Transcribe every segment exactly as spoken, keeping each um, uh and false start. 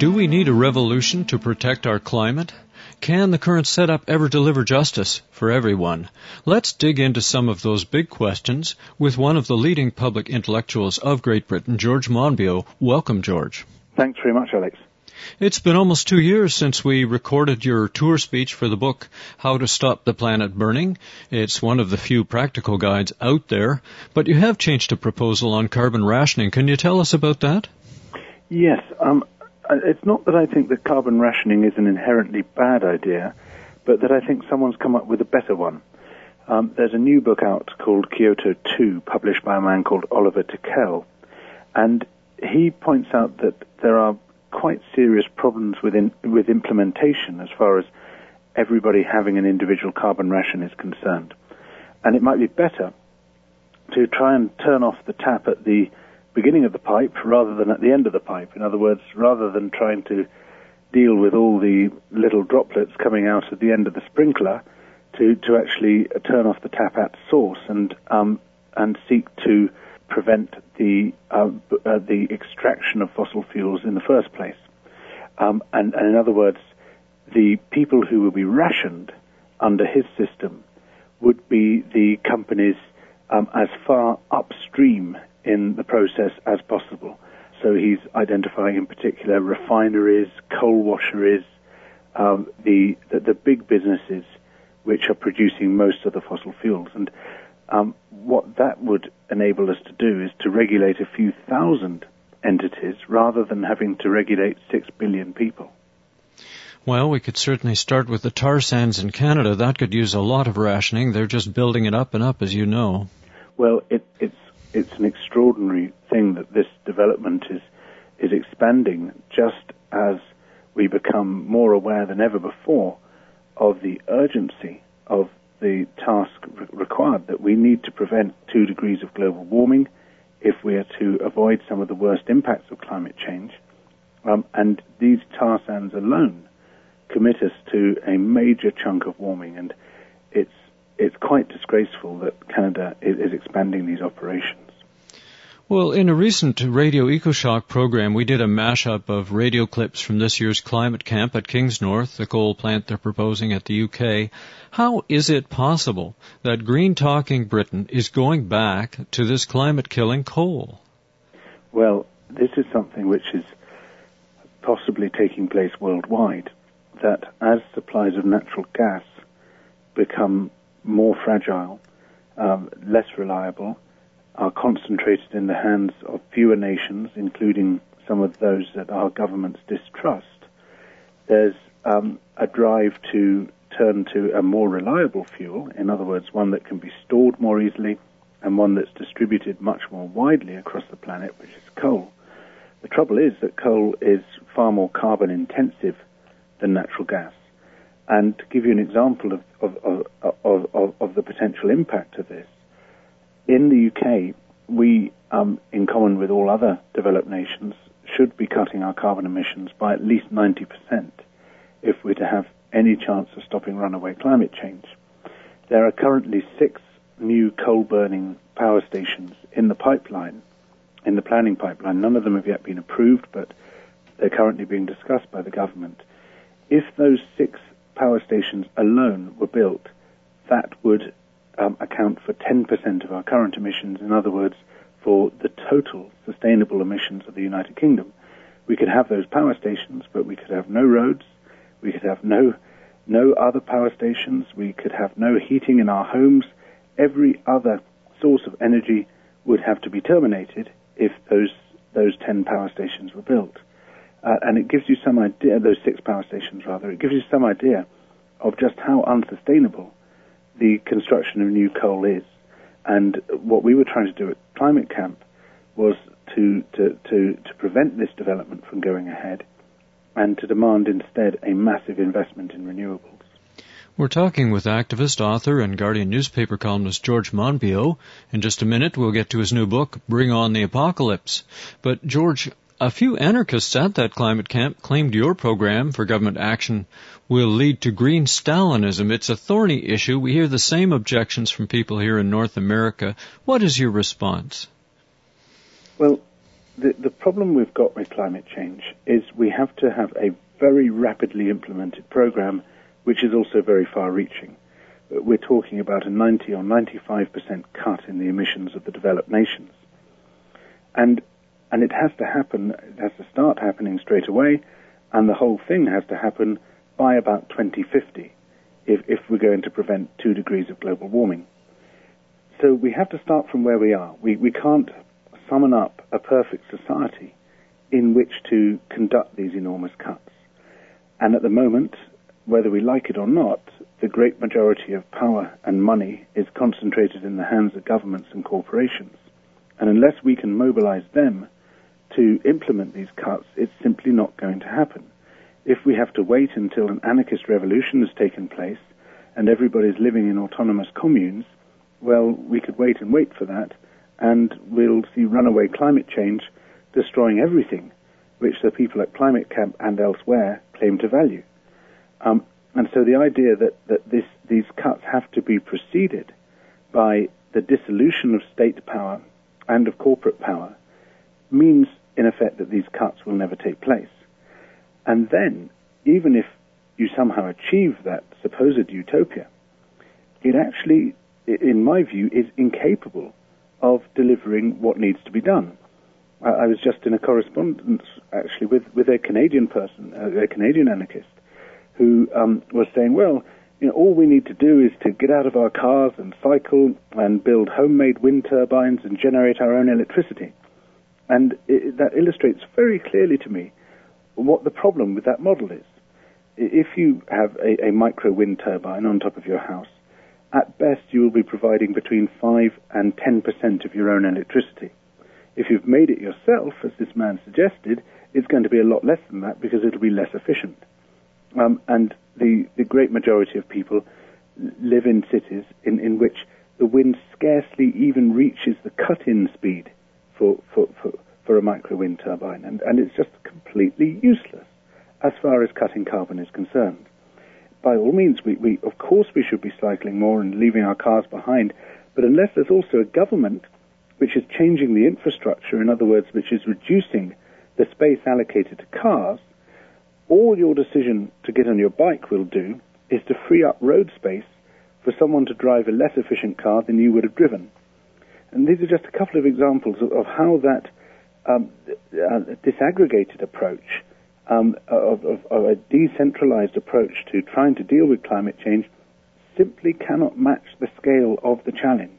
Do we need a revolution to protect our climate? Can the current setup ever deliver justice for everyone? Let's dig into some of those big questions with one of the leading public intellectuals of Great Britain, George Monbiot. Welcome, George. Thanks very much, Alex. It's been almost two years since we recorded your tour speech for the book, How to Stop the Planet Burning. It's one of the few practical guides out there, but you have changed a proposal on carbon rationing. Can you tell us about that? Yes, um, it's not that I think that carbon rationing is an inherently bad idea, but that I think someone's come up with a better one. Um, there's a new book out called Kyoto two, published by a man called Oliver Tickell, and he points out that there are quite serious problems within, with implementation as far as everybody having an individual carbon ration is concerned. And it might be better to try and turn off the tap at the beginning of the pipe rather than at the end of the pipe. In other words, rather than trying to deal with all the little droplets coming out at the end of the sprinkler, to, to actually turn off the tap at source and um, and seek to prevent the uh, uh, the extraction of fossil fuels in the first place. Um, and, and in other words, the people who will be rationed under his system would be the companies um, as far upstream in the process as possible. So he's identifying in particular refineries, coal washeries, um, the, the the big businesses which are producing most of the fossil fuels. And Um, what that would enable us to do is to regulate a few thousand entities rather than having to regulate six billion people. Well, we could certainly start with the tar sands in Canada. That could use a lot of rationing. They're just building it up and up, as you know. Well, it, it's it's an extraordinary thing that this development is is expanding just as we become more aware than ever before of the urgency of the task re- required, that we need to prevent two degrees of global warming if we are to avoid some of the worst impacts of climate change. Um, and these tar sands alone commit us to a major chunk of warming, and it's it's quite disgraceful that Canada is, is expanding these operations. Well, in a recent Radio EcoShock program, we did a mashup of radio clips from this year's climate camp at Kingsnorth, the coal plant they're proposing at the U K. How is it possible that green-talking Britain is going back to this climate-killing coal? Well, this is something which is possibly taking place worldwide, that as supplies of natural gas become more fragile, um, less reliable, are concentrated in the hands of fewer nations, including some of those that our governments distrust, there's um, a drive to turn to a more reliable fuel, in other words, one that can be stored more easily and one that's distributed much more widely across the planet, which is coal. The trouble is that coal is far more carbon intensive than natural gas. And to give you an example of, of, of, of, of, of the potential impact of this, in the U K, we, um, in common with all other developed nations, should be cutting our carbon emissions by at least ninety percent if we're to have any chance of stopping runaway climate change. There are currently six new coal-burning power stations in the pipeline, in the planning pipeline. None of them have yet been approved, but they're currently being discussed by the government. If those six power stations alone were built, that would Um, account for ten percent of our current emissions, in other words, for the total sustainable emissions of the United Kingdom. We could have those power stations, but we could have no roads, we could have no no other power stations, we could have no heating in our homes. Every other source of energy would have to be terminated if those those ten power stations were built. Uh, and it gives you some idea, those six power stations rather, it gives you some idea of just how unsustainable the construction of new coal is. And what we were trying to do at Climate Camp was to, to, to, to prevent this development from going ahead and to demand instead a massive investment in renewables. We're talking with activist, author, and Guardian newspaper columnist George Monbiot. In just a minute, we'll get to his new book, Bring on the Apocalypse. But, George, a few anarchists at that climate camp claimed your program for government action will lead to green Stalinism. It's a thorny issue. We hear the same objections from people here in North America. What is your response? Well, the, the problem we've got with climate change is we have to have a very rapidly implemented program which is also very far-reaching. We're talking about a ninety or ninety-five percent cut in the emissions of the developed nations. And and it has to happen, it has to start happening straight away, and the whole thing has to happen by about twenty fifty if, if we're going to prevent two degrees of global warming. So we have to start from where we are. We, we can't summon up a perfect society in which to conduct these enormous cuts. And at the moment, whether we like it or not, the great majority of power and money is concentrated in the hands of governments and corporations. And unless we can mobilize them to implement these cuts, it's simply not going to happen. If we have to wait until an anarchist revolution has taken place and everybody's living in autonomous communes, well, we could wait and wait for that, and we'll see runaway climate change destroying everything which the people at Climate Camp and elsewhere claim to value. Um, and so the idea that, that this, these cuts have to be preceded by the dissolution of state power and of corporate power means, in effect, that these cuts will never take place. And then, even if you somehow achieve that supposed utopia, it actually, in my view, is incapable of delivering what needs to be done. I was just in a correspondence, actually, with, with a Canadian person, a Canadian anarchist, who um, was saying, well, you know, all we need to do is to get out of our cars and cycle and build homemade wind turbines and generate our own electricity. And it, that illustrates very clearly to me what the problem with that model is. If you have a, a micro wind turbine on top of your house, at best you will be providing between five and ten percent of your own electricity. If you've made it yourself, as this man suggested, it's going to be a lot less than that because it'll be less efficient. Um, and the, the great majority of people live in cities in, in which the wind scarcely even reaches the cut-in speed for, for, for, for a micro wind turbine. And, and it's just completely useless as far as cutting carbon is concerned. By all means, we, we of course we should be cycling more and leaving our cars behind, but unless there's also a government which is changing the infrastructure, in other words, which is reducing the space allocated to cars, all your decision to get on your bike will do is to free up road space for someone to drive a less efficient car than you would have driven. And these are just a couple of examples of, of how that um, uh, disaggregated approach, um, of, of, of a decentralized approach to trying to deal with climate change simply cannot match the scale of the challenge.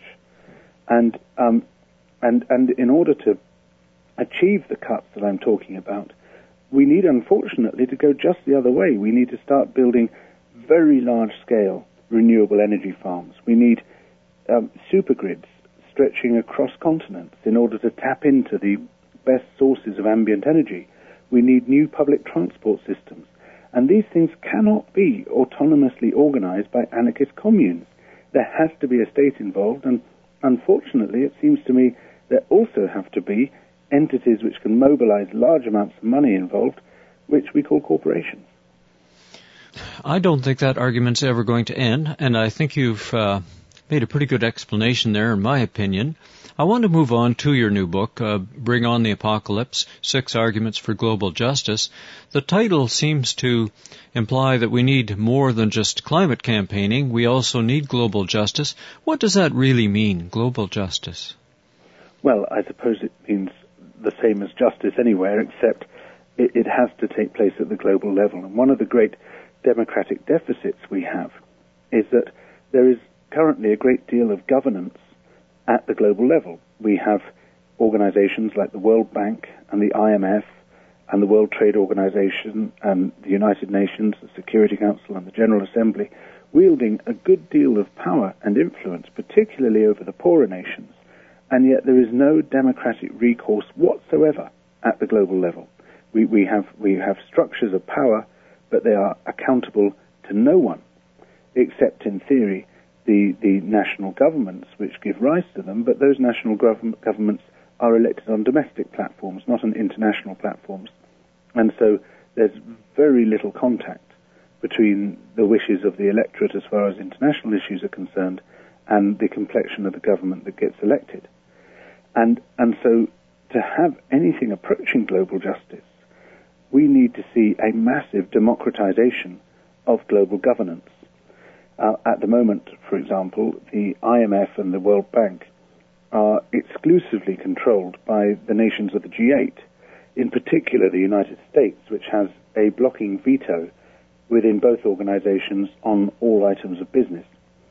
And um, and and in order to achieve the cuts that I'm talking about, we need, unfortunately, to go just the other way. We need to start building very large-scale renewable energy farms. We need um, supergrids stretching across continents in order to tap into the best sources of ambient energy. We need new public transport systems. And these things cannot be autonomously organized by anarchist communes. There has to be a state involved, and unfortunately, it seems to me there also have to be entities which can mobilize large amounts of money involved, which we call corporations. I don't think that argument's ever going to end, and I think you've uh, made a pretty good explanation there, in my opinion. I want to move on to your new book, uh, Bring on the Apocalypse, Six Arguments for Global Justice. The title seems to imply that we need more than just climate campaigning. We also need global justice. What does that really mean, global justice? Well, I suppose it means the same as justice anywhere, except it, it has to take place at the global level. And one of the great democratic deficits we have is that there is currently a great deal of governance at the global level. We have organizations like the World Bank and the I M F and the World Trade Organization and the United Nations, the Security Council and the General Assembly, wielding a good deal of power and influence, particularly over the poorer nations. And yet there is no democratic recourse whatsoever at the global level. We, we have we have structures of power, but they are accountable to no one, except in theory the, the national governments which give rise to them, but those national gov- governments are elected on domestic platforms, not on international platforms. And so there's very little contact between the wishes of the electorate as far as international issues are concerned and the complexion of the government that gets elected. And and so to have anything approaching global justice, we need to see a massive democratization of global governance. Uh, at the moment, for example, the I M F and the World Bank are exclusively controlled by the nations of the G eight, in particular the United States, which has a blocking veto within both organizations on all items of business.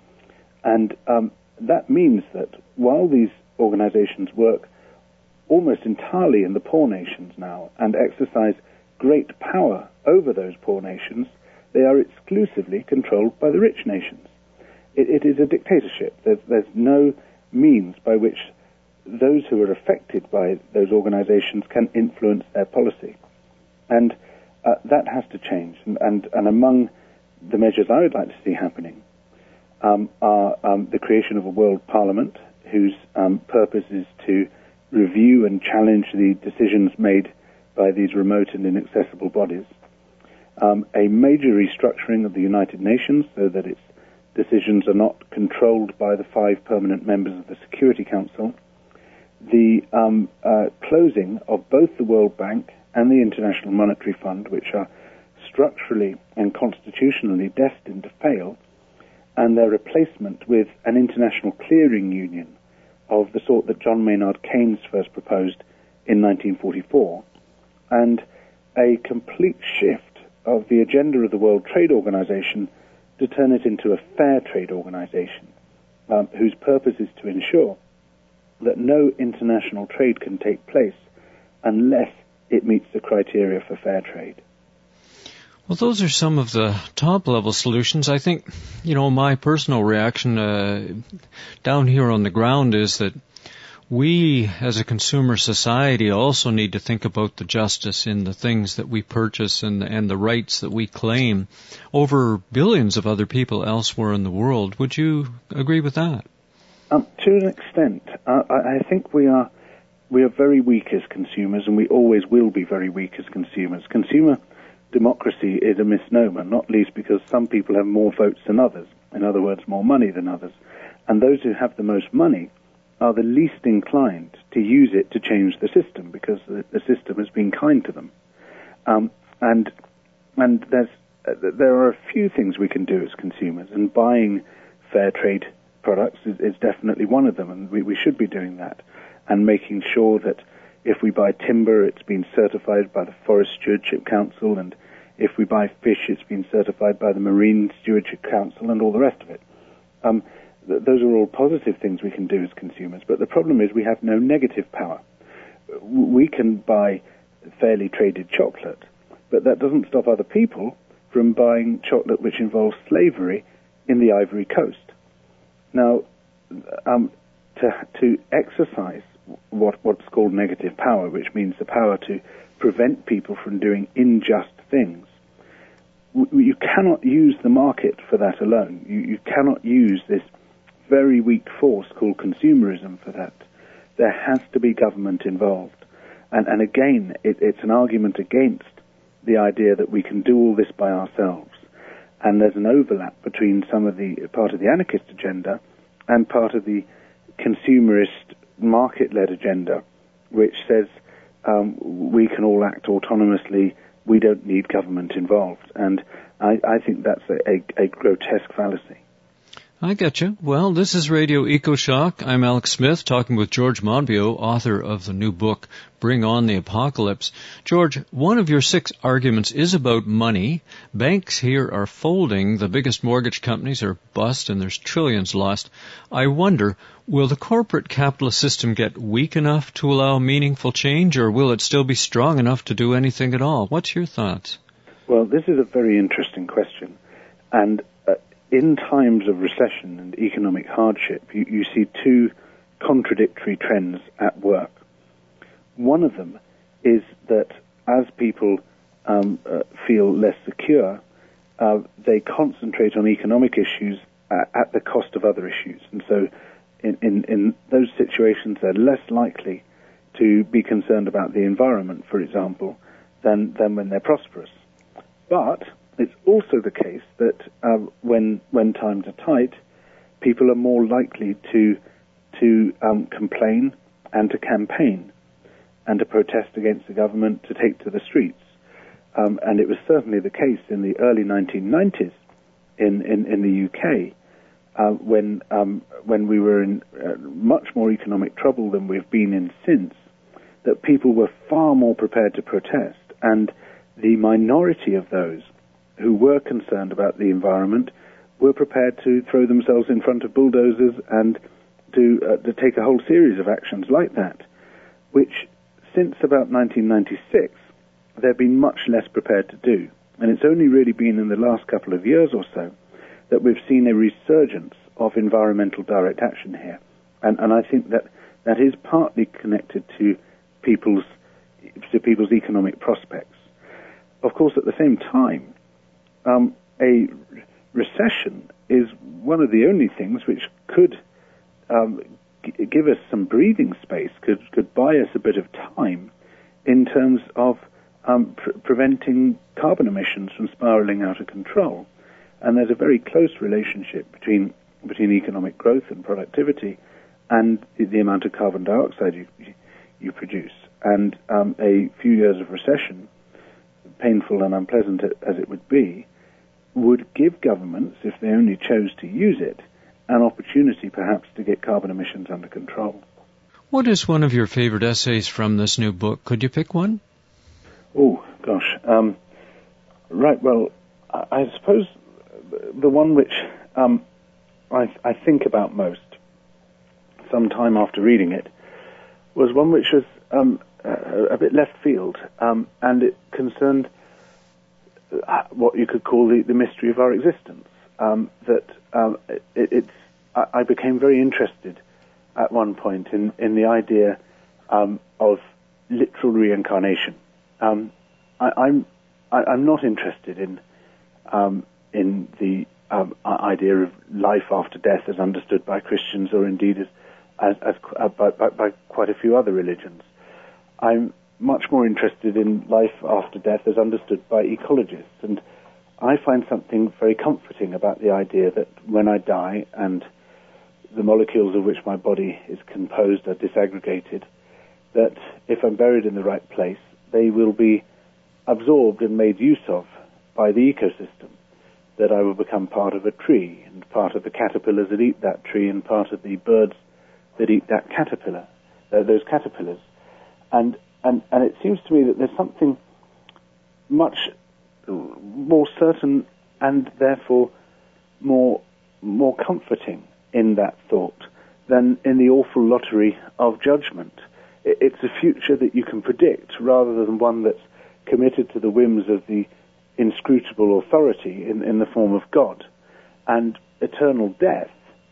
And um, that means that while these organizations work almost entirely in the poor nations now and exercise great power over those poor nations, they are exclusively controlled by the rich nations. It, it is a dictatorship. There's, there's no means by which those who are affected by those organizations can influence their policy. And uh, that has to change. And, and, and among the measures I would like to see happening um, are um, the creation of a world parliament whose um, purpose is to review and challenge the decisions made by these remote and inaccessible bodies. Um, a major restructuring of the United Nations so that its decisions are not controlled by the five permanent members of the Security Council. The um, uh, closing of both the World Bank and the International Monetary Fund, which are structurally and constitutionally destined to fail, and their replacement with an international clearing union of the sort that John Maynard Keynes first proposed in nineteen forty-four, and a complete shift of the agenda of the World Trade Organization to turn it into a fair trade organization, um, whose purpose is to ensure that no international trade can take place unless it meets the criteria for fair trade. Well, those are some of the top-level solutions. I think, you know, my personal reaction uh, down here on the ground is that we, as a consumer society, also need to think about the justice in the things that we purchase and, and the rights that we claim over billions of other people elsewhere in the world. Would you agree with that? Um, to an extent. Uh, I, I think we are we are very weak as consumers, and we always will be very weak as consumers. Consumer democracy is a misnomer, not least because some people have more votes than others, in other words, more money than others. And those who have the most money are the least inclined to use it to change the system because the, the system has been kind to them. Um, and and there's uh, there are a few things we can do as consumers, and buying fair trade products is, is definitely one of them, and we, we should be doing that, and making sure that if we buy timber, it's been certified by the Forest Stewardship Council, and if we buy fish, it's been certified by the Marine Stewardship Council, and all the rest of it. Um, th- those are all positive things we can do as consumers, but the problem is we have no negative power. We can buy fairly traded chocolate, but that doesn't stop other people from buying chocolate which involves slavery in the Ivory Coast. Now, um, to, to exercise what, what's called negative power, which means the power to prevent people from doing unjust things, w- you cannot use the market for that alone. You, you cannot use this very weak force called consumerism for that. There has to be government involved. And, and again, it, it's an argument against the idea that we can do all this by ourselves. And there's an overlap between some of the part of the anarchist agenda and part of the consumerist market-led agenda, which says um, we can all act autonomously, we don't need government involved. And I, I think that's a, a, a grotesque fallacy. I get you. Well, this is Radio EcoShock. I'm Alex Smith, talking with George Monbiot, author of the new book, Bring on the Apocalypse. George, one of your six arguments is about money. Banks here are folding. The biggest mortgage companies are bust, and there's trillions lost. I wonder, will the corporate capitalist system get weak enough to allow meaningful change, or will it still be strong enough to do anything at all? What's your thoughts? Well, this is a very interesting question. And uh, in times of recession and economic hardship, you, you see two contradictory trends at work. One of them is that as people um, uh, feel less secure, uh, they concentrate on economic issues uh, at the cost of other issues. And so in, in, in those situations, they're less likely to be concerned about the environment, for example, than, than when they're prosperous. But it's also the case that uh, when when times are tight, people are more likely to to um, complain and to campaign. and to protest against the government to take to the streets. Um, and it was certainly the case in the early nineteen nineties in, in, in the U K, uh, when um, when we were in uh, much more economic trouble than we've been in since, that people were far more prepared to protest, and the minority of those who were concerned about the environment were prepared to throw themselves in front of bulldozers and to, uh, to take a whole series of actions like that, which since about nineteen ninety-six they've been much less prepared to do. And it's only really been in the last couple of years or so that we've seen a resurgence of environmental direct action here. And, and I think that that is partly connected to people's, to people's economic prospects. Of course, at the same time, um, a recession is one of the only things which could um, g- give us some breathing space, could, could buy us a bit of time in terms of um, pre- preventing carbon emissions from spiraling out of control. And there's a very close relationship between between economic growth and productivity and the, the amount of carbon dioxide you, you produce. And um, a few years of recession, painful and unpleasant as it would be, would give governments, if they only chose to use it, an opportunity perhaps to get carbon emissions under control. What is one of your favorite essays from this new book? Could you pick one? Oh, gosh. Um, right, well, I, I suppose the one which um, I, I think about most, some time after reading it, was one which was um, a, a bit left field, um, and it concerned what you could call the, the mystery of our existence. Um, that um, it, it's, I, I became very interested at one point in, in the idea um, of literal reincarnation. Um, I, I'm I, I'm not interested in um, in the um, idea of life after death as understood by Christians, or indeed as as, as uh, by, by, by quite a few other religions. I'm much more interested in life after death as understood by ecologists, and I find something very comforting about the idea that when I die and the molecules of which my body is composed are disaggregated, that if I'm buried in the right place, they will be absorbed and made use of by the ecosystem, that I will become part of a tree and part of the caterpillars that eat that tree and part of the birds that eat that caterpillar, uh, those caterpillars. And, and, and it seems to me that there's something much more certain and therefore more, more comforting in that thought than in the awful lottery of judgment. It's a future that you can predict rather than one that's committed to the whims of the inscrutable authority in, in the form of God. And eternal death,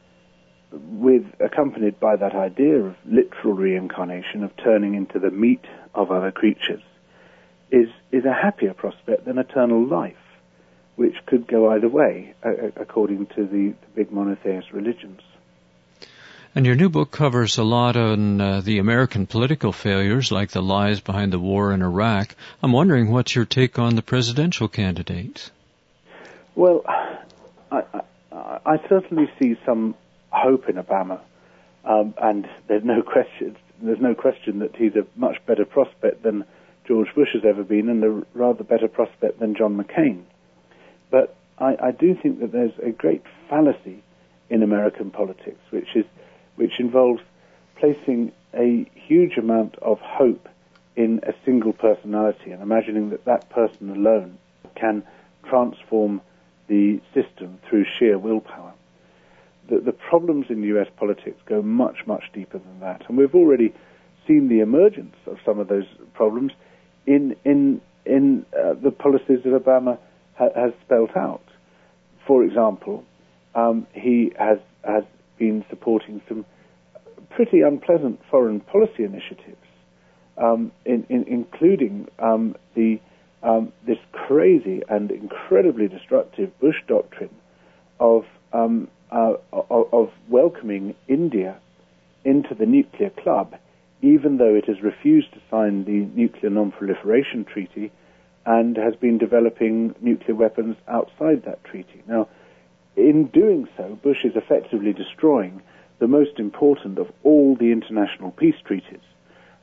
with accompanied by that idea of literal reincarnation, of turning into the meat of other creatures, is, is a happier prospect than eternal life, which could go either way, uh, according to the, the big monotheist religions. And your new book covers a lot on uh, the American political failures, like the lies behind the war in Iraq. I'm wondering what's your take on the presidential candidate? Well, I, I, I certainly see some hope in Obama, um, and there's no question. There's no question that he's a much better prospect than George Bush has ever been, and a rather better prospect than John McCain. But I, I do think that there's a great fallacy in American politics, which is which involves placing a huge amount of hope in a single personality and imagining that that person alone can transform the system through sheer willpower. The, the problems in U S politics go much, much deeper than that, and we've already seen the emergence of some of those problems in in in uh, the policies that Obama ha- has spelt out. For example, um, he has has been supporting some pretty unpleasant foreign policy initiatives, um, in, in, including um, the um, this crazy and incredibly destructive Bush doctrine of, um, uh, of of welcoming India into the nuclear club, even though it has refused to sign the Nuclear Non-Proliferation Treaty and has been developing nuclear weapons outside that treaty. Now, in doing so, Bush is effectively destroying the most important of all the international peace treaties.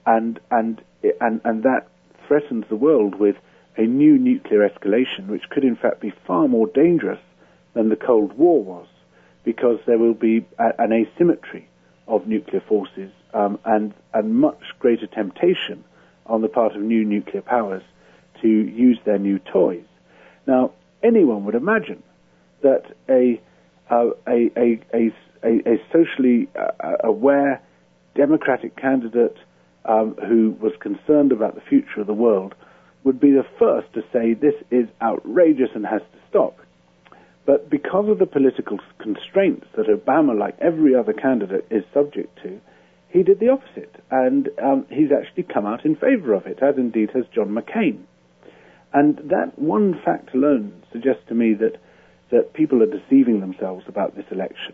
and and and and that threatens the world with a new nuclear escalation, which could in fact be far more dangerous than the Cold War was, because there will be a, an asymmetry of nuclear forces um, and and much greater temptation on the part of new nuclear powers to use their new toys. Now, anyone would imagine that a uh, a, a, a, a, a socially uh, aware democratic candidate um, who was concerned about the future of the world would be the first to say this is outrageous and has to stop. But because of the political constraints that Obama, like every other candidate, is subject to, he did the opposite. And um, he's actually come out in favor of it, as indeed has John McCain. And that one fact alone suggests to me that, that people are deceiving themselves about this election.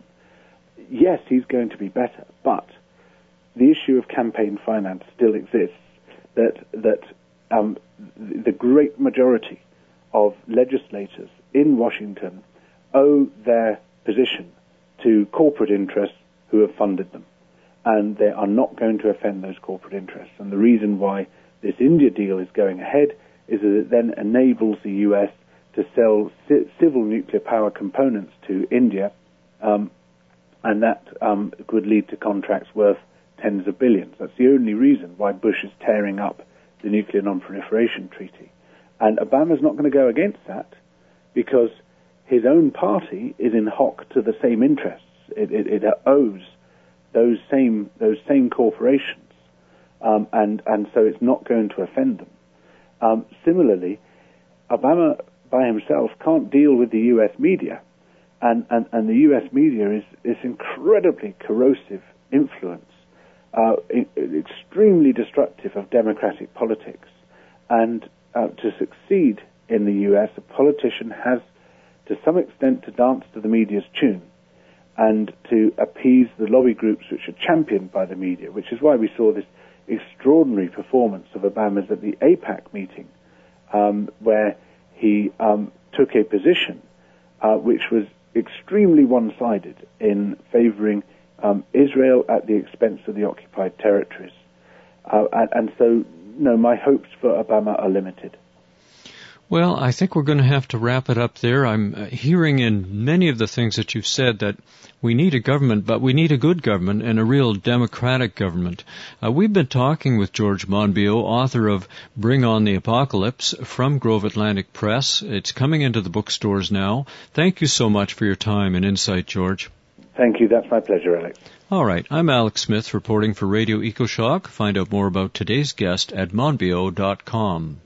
Yes, he's going to be better, but the issue of campaign finance still exists, that, that um, the great majority of legislators in Washington owe their position to corporate interests who have funded them. And they are not going to offend those corporate interests. And the reason why this India deal is going ahead is that it then enables the U S to sell ci- civil nuclear power components to India, um, and that um, could lead to contracts worth tens of billions. That's the only reason why Bush is tearing up the Nuclear Non-Proliferation Treaty. And Obama's not going to go against that because his own party is in hock to the same interests. It, it, it owes those same those same corporations, um, and and so it's not going to offend them. Um, similarly, Obama by himself can't deal with the U S media, and, and, and the U S media is is incredibly corrosive influence, uh, extremely destructive of democratic politics, and uh, to succeed in the U S, a politician has to some extent to dance to the media's tune and to appease the lobby groups which are championed by the media, which is why we saw this extraordinary performance of Obama's at the AIPAC meeting, um, where he um, took a position uh, which was extremely one-sided in favoring um, Israel at the expense of the occupied territories. Uh, and, and so, no, my hopes for Obama are limited. Well, I think we're going to have to wrap it up there. I'm uh, hearing in many of the things that you've said that we need a government, but we need a good government and a real democratic government. Uh, we've been talking with George Monbiot, author of Bring on the Apocalypse from Grove Atlantic Press. It's coming into the bookstores now. Thank you so much for your time and insight, George. Thank you. That's my pleasure, Alex. All right. I'm Alex Smith reporting for Radio EcoShock. Find out more about today's guest at monbiot dot com.